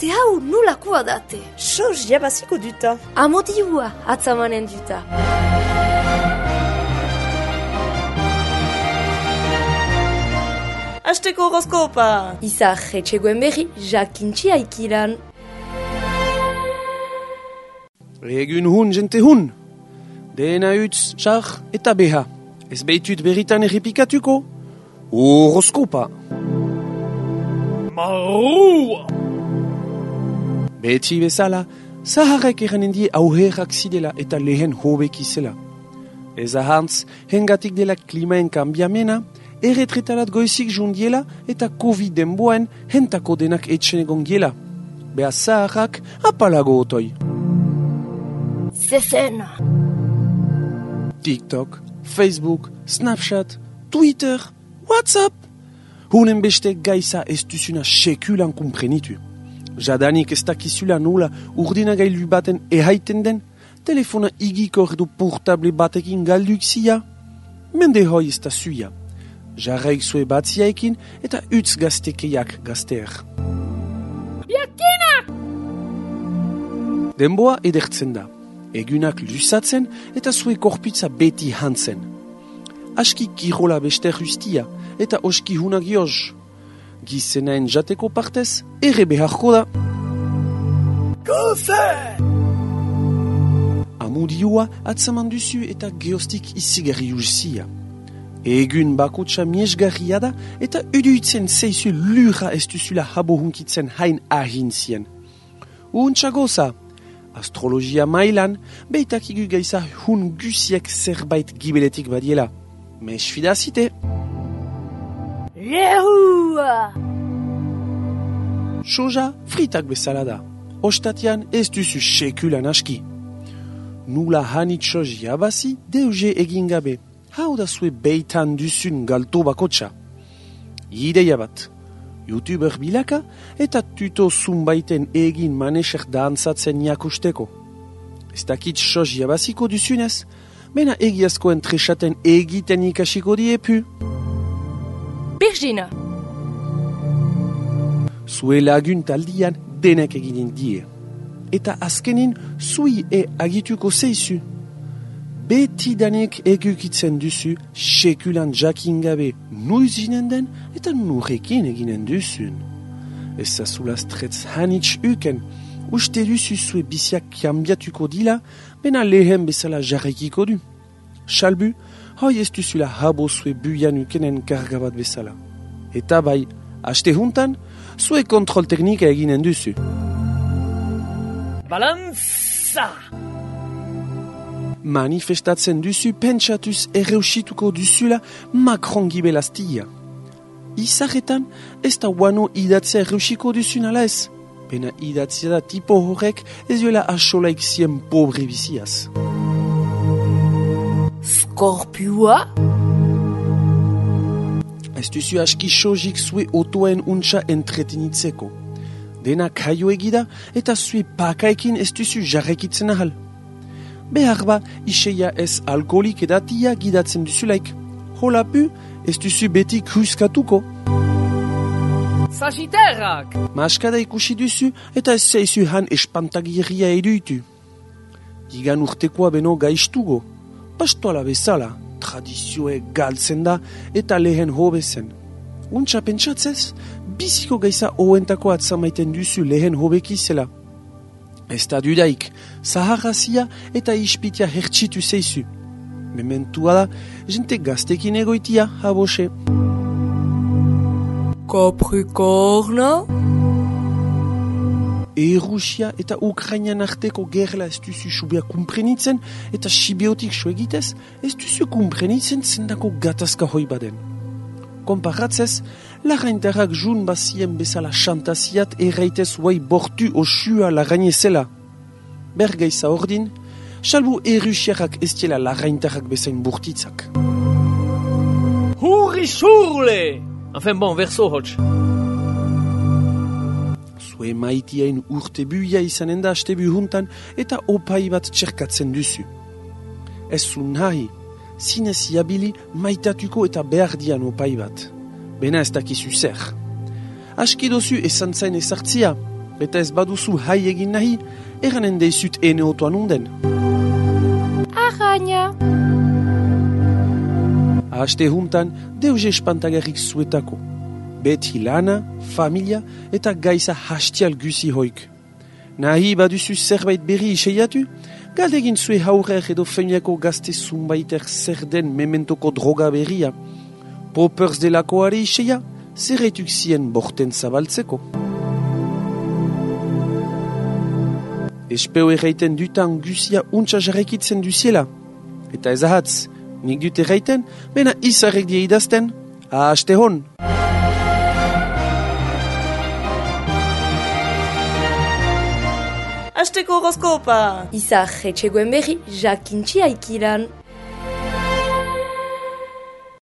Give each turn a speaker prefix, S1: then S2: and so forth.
S1: Ate hau nolakoa date?
S2: Soz jabaziko duta.
S1: Amodiua atzamanen duta.
S2: Asteko horoskopa.
S1: Izar etxegoen berri, jakintxi aikiran.
S3: Egun hun, jente hun. Dena utz, txar eta beha. Ez behitut berritan errepikatuko. Horoskopa.
S4: Marrua!
S3: Beti bezala, zaharrek eranen die auherrak zidela eta lehen hobeki zela. Ez ahantz, hengatik dela klimaen kambiamena, erretretalat goizik jundiela eta COVID denboen hentako denak etxen egon giela. Beha zaharrak apalago otoi.
S1: Zezena.
S3: TikTok, Facebook, Snapchat, Twitter, WhatsApp. Hunen beste gaiza ez duzuna sekulan kumprenitu. Jadanik ez dakizula nola urdinagailu baten ehaiten den, telefona igikor edo portable batekin galduk zia. Mende hoi ez da zuia. Jarraik zue batziaekin eta utz gaztekeiak gazteer.
S4: Biakina!
S3: Denboa edertzen da. Egunak lusatzen eta zue korpitza beti hantzen. Aski kirola beste justia eta oski hunak joz. Gizenaen jateko partez, ere beharko da.
S4: Koze!
S3: Amudioa atzaman duzu eta geostik izigarri uzia. Egun bakotxa miesgarria da eta uduitzen zeizu lura ez duzula habo hunkitzen hain ahintzien. Untxagoza, astrologia mailan, beitak igu gaiza hun gusiek zerbait gibeletik badiela. Mes fidazite.
S1: Lehua!
S3: Soja fritak bezala da. Ostatian ez duzu sekulan aski. Nula hanit soj jabazi deuge egin gabe. Hau da zue beitan duzun galto bakotxa. Ideia bat. YouTuber bilaka eta tuto zunbaiten egin manesek dantzatzen jakusteko. Ez dakit soj jabaziko duzunez, bena egiazkoen tresaten egiten ikasiko diepu.
S1: Birgina.
S3: Zue lagun taldian denek eginen die. Eta azkenin zui agituko zeizu. Beti danek egukitzen duzu sekulan jakin gabe nuizinen den eta nurekin eginen duzun. Ez zazula stretz hanitz uken, uste duzu zue biziak kambiatuko dila, bena lehen bezala jarrekiko du. Salbu, hoi ez duzula habo zue buian ukenen kargabat bezala. Eta bai, haste juntan, zue kontrol teknika eginen duzu.
S4: Balanza!
S3: Manifestatzen duzu pentsatuz erreusituko duzula Macron gibelaztia. Izaretan, ez da guano idatzea erreusiko duzun ala ez. Bena idatzea da tipo horrek ez duela asolaik zien pobre biziaz.
S1: Skorpioa?
S3: Ez duzu aski sojik zue otoen untxa entretenitzeko. Dena kaio egida eta zue pakaekin ez duzu jarrekitzen ahal. Behar ba, iseia ez alkoholik edatia gidatzen duzulaik. Holapu, ez duzu beti kruskatuko.
S4: Sagitterrak!
S3: Maskada ikusi duzu eta ez zeizu han espantagiria eduitu. Igan urtekoa beno gaiztugo. Pastoala bezala, tradizioe galtzen da eta lehen hobezen. Untxa pentsatzez, biziko gaiza oentako atzamaiten duzu lehen hobekizela. Ez da dudaik, zaharrazia eta ispitia hertsitu zeizu. Mementua da, jente gaztekin egoitia, habose.
S1: Capricorna?
S3: Rusia eta Ukrainian arteko gerla ez duzu subia kumprenitzen eta sibiotik so egitez, ez duzu kumprenitzen zendako gatazka hoi baden. Konparatzez, lagaintarrak jun bazien bezala xantaziat erraitez guai bortu osua lagainezela. Bergaiza ordin, salbu Rusiarrak ez diela lagaintarrak bezain burtitzak.
S4: Hurri xurle! Enfin bon, verso hotx.
S3: Zue maitiain urte buia izanen da aste juntan eta opai bat txerkatzen duzu. Ez zun nahi, zinez jabili maitatuko eta behar dian opai bat. Bena ez dakizu zer. Aski dozu esan zain ezartzia, Eta ez baduzu hai egin nahi, eranen deizut ene otoan unden.
S1: Arraina.
S3: Ahaste juntan, deuze espantagarrik zuetako. Beti lana, familia eta gaiza hastial guzi hoik. Nahi baduzu zerbait berri iseiatu, galdegin zue haurer edo feiniako gazte zunbaiter zer den mementoko droga berria. Poppers delakoare iseia, zerretuk zien borten zabaltzeko. Espeo erraiten dutan guzia untsa jarrekitzen duziela. Eta ez ahatz, nik dut erraiten, bena izarrek die idazten, ahaste hon.
S2: Hasteko horoskopa!
S1: Izar etxegoen berri jakintxi aikilan.